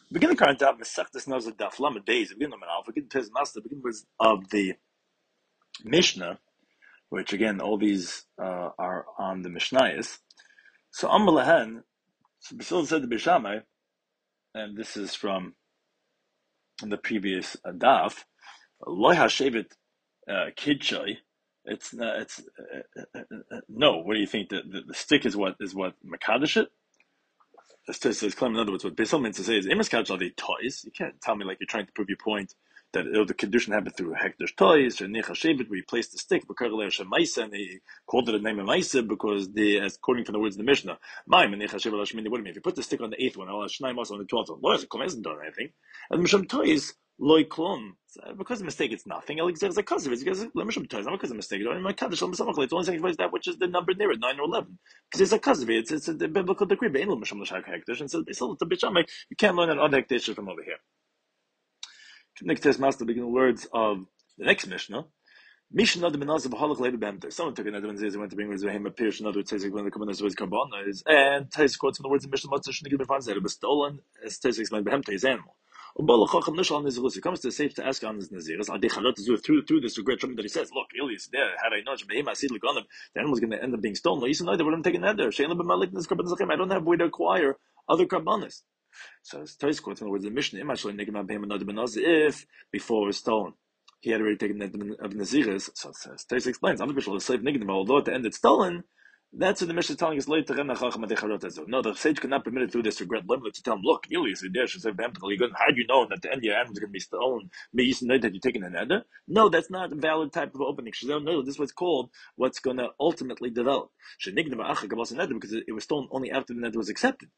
Begin the current daf Masechtas Nazir Daf Lamed Beis. Begin the Manal. Begin Tez Master. Begin with of the Mishnah, which again all these are on the Mishnayos. So Amalahen, so Basil said to Bishamai, and this is from the previous daf. Loy Hashevet Kidshai. It's no. What do you think? The stick is what Makadish it? It's claim, in other words, what Beisel means to say is, Imas Kaddish are they toys? You can't tell me like you're trying to prove your point that the condition happened through Hekdesh toys, or Necha Shevet, where he placed the stick, and he called it a name of Maisa because according to the words of the Mishnah, what do you mean? If you put the stick on the 8th one, on the 12th one, Lord, it hasn't done anything. And Misham toys, loy klum. Because of mistake, it's nothing. It's because of it. Because not because of mistake. It's only sacrifice that which is the number near it, 9 or 11. Because it's a cause of it. It's a biblical decree. And so it's a bit you can't learn an other hekdesh from over here. Next test master begin the words of the next Mishnah. Mishnah the benazir b'halach later b'emter. Someone took another one. They went to bring with him a pierce. Another it says when the command was carbon and Tais quotes from the words of Mishnah Matzah Shnigid b'fanzer. It was stolen. As Tais explained b'emter his animal. He comes to safe to ask on his naziris. Through this regret that he says, look, Elias, there had I known the animal's going to end up being stolen. No, you know they wouldn't take an eder. I don't have a way to acquire other carbonis. So Tais quotes from the words of the Mishnah. If before it was stolen, he had already taken the of naziris. So Tais explains, although at the end it's stolen. That's what the Mishnah is telling us later. No, the sage cannot permit it through this regret limit to tell him, look, Elias, how do you know that the end of your animal is going to be stolen? May you know that you're taking an eder? No, that's not a valid type of opening. No, this was called what's going to ultimately develop. Because it was stolen only after the neder was accepted.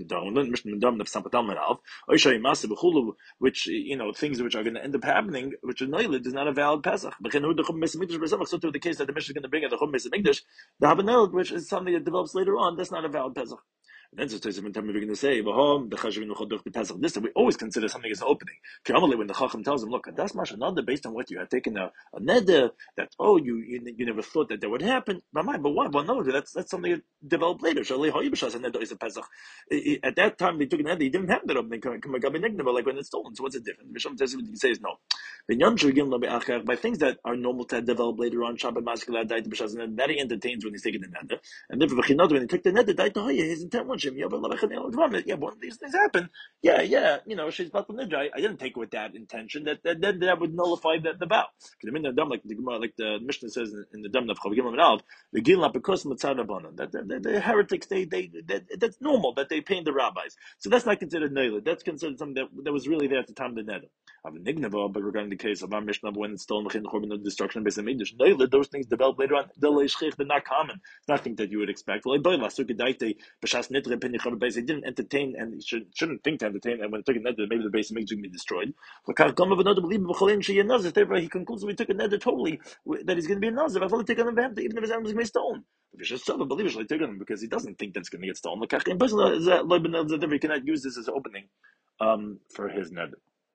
Which, things which are going to end up happening, which is noilid, is not a valid Pesach. So to the case that the Mishnah is going to bring at the Chum Mikdash, the Habanel, which is something that develops later on, that's not a valid Pesach. And then so we're going to say, this we always consider something as an opening. When the Chacham tells him, look, that's another based on what you had taken a neder that you never thought that would happen. But why? Well, no, that's something that developed later. At that time they took a neder, he didn't have that opening. Like when it's stolen. So what's the difference? Misham says what he says no. By things that are normal to develop later on, that he entertains when he's taking the neder, and then when he took the neder, his intent was yeah, one of these things happen. She's about to nidra. I didn't take it with that intention. That would nullify the vow. Because I mean, like the Mishnah says in the Dam of Chavgim Al, the Gilna because that the heretics that's normal that they pain the rabbis. So that's not considered neila. That's considered something that was really there at the time of the neder. But regarding the case of our Mishnah when it's stolen the destruction of Beis Hamikdash, neila, those things develop later on. They're not common. It's nothing that you would expect. They didn't entertain and shouldn't think to entertain, and when it took a neder, maybe the Beis Hamikdash would be destroyed. Therefore, he concludes we took a neder totally that he's going to be a nazir. I've only taken him even if his animal is going to be stolen. Because he doesn't think that's going to get stolen. He cannot use this as an opening for his neder.